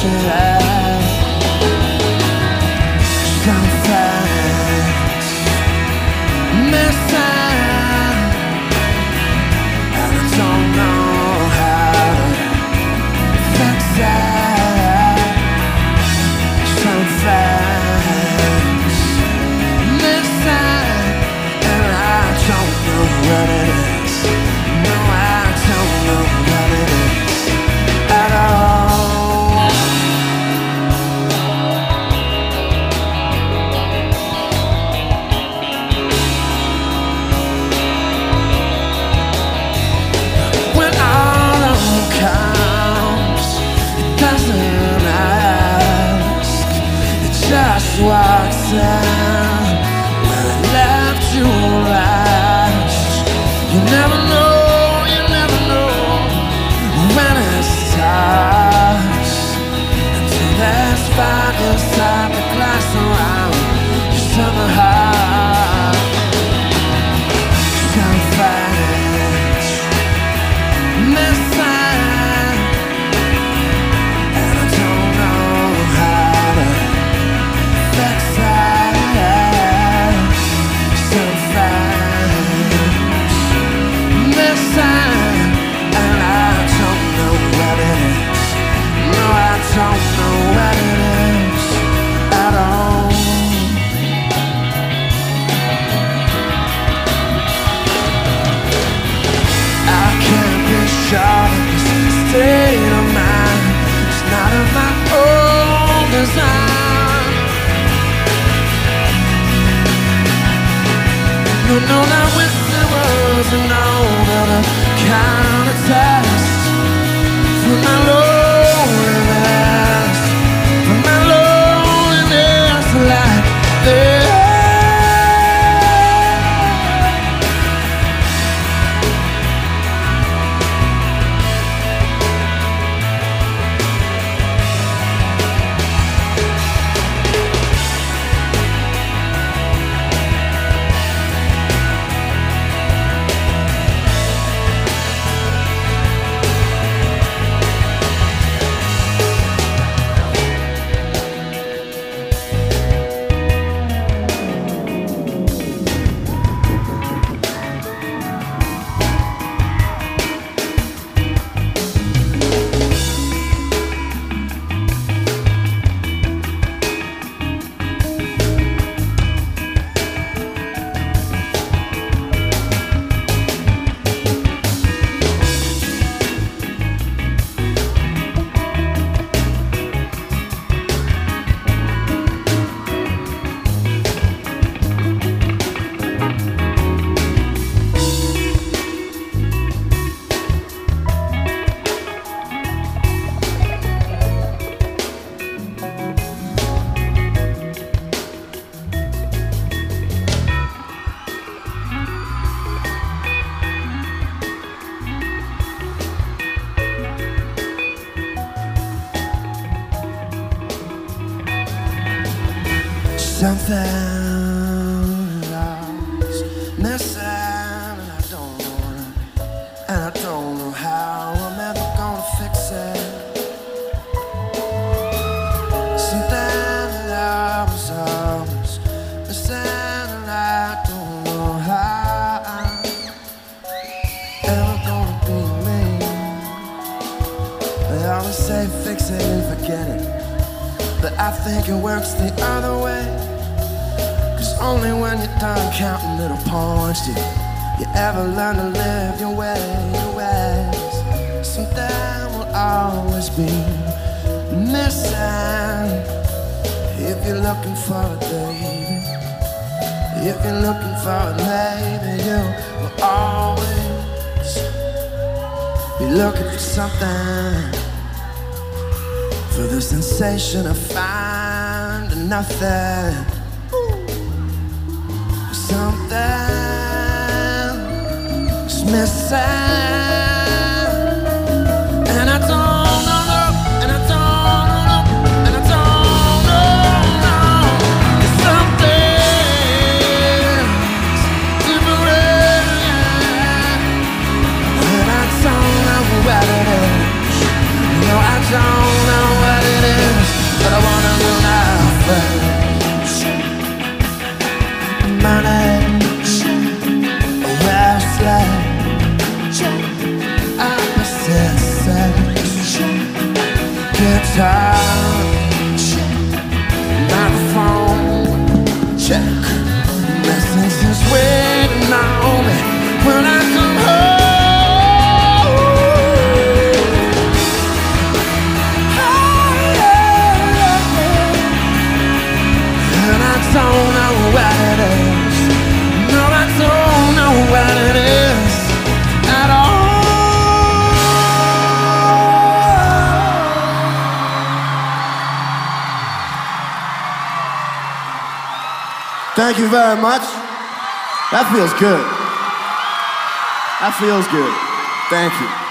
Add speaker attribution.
Speaker 1: Walks out where it left you last. You never know when it starts, until there's fire inside the glass around your summer heart. So fast, missing, and I don't know how to fix it. So fast, missing, and I don't know what it is. No, I don't know what it is at all. I can't be sure that this state of mind is not of my own design. No, not with the words, and no, but a kind of test for my loneliness, like this. Something lost, missing, and I don't know how I'm ever gonna fix it. Something that was always missing, and I don't know how I'm ever gonna be me. They always say fix it and forget it, but I think it works the other way. Only when you're done counting little points do you ever learn to live your ways. Something will always be missing. If you're looking for it, baby, if you're looking for it, maybe you will always be looking for something, for the sensation of finding nothing. Something's missing, and I don't know, and I don't know, and I don't know. There's something's different, and I don't know what it is. No, I don't know what it is. guitar, check. Microphone, check. Messages waiting on me when I come home. And I don't know what it is. No, I don't know what it is at all. Thank you very much. That feels good. That feels good. Thank you.